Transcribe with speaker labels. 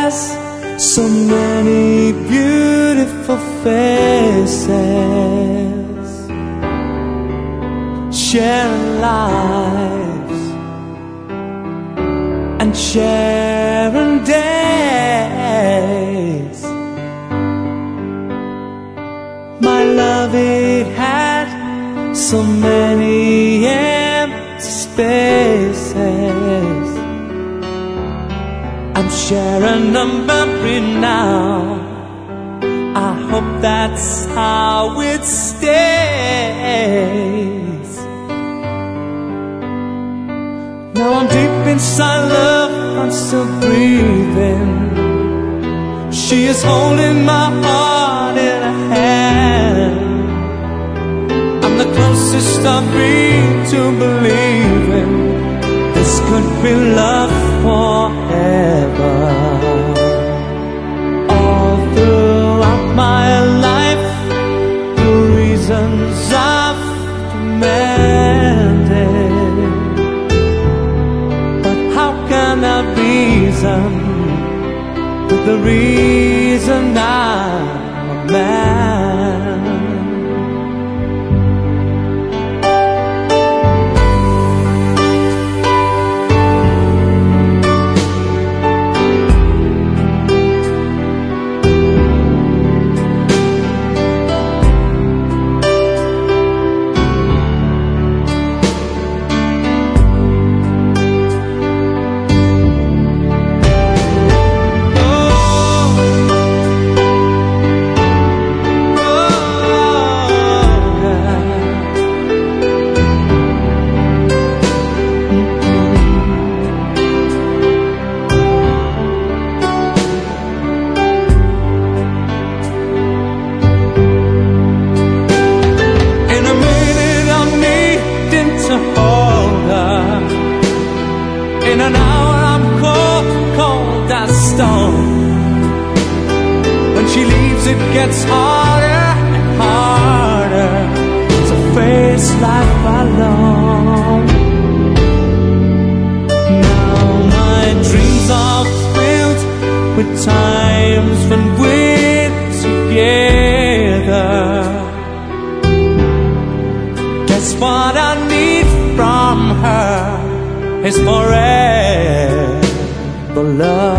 Speaker 1: has so many beautiful faces, sharing lives and sharing days. My love, it had so many empty spaces. I'm sharing a memory now. I hope that's how it stays. Now I'm deep inside love, I'm still breathing. She is holding my heart in her hand. I'm the closest I've been to believing this could be love forever. All throughout my life, the reasons I've demanded, but how can I reason with the reason I'm a man? In an hour I'm cold, cold as stone. When she leaves it gets harder and harder to face life alone. Now my dreams are filled with times when we're together. Guess what I need from her is forever love.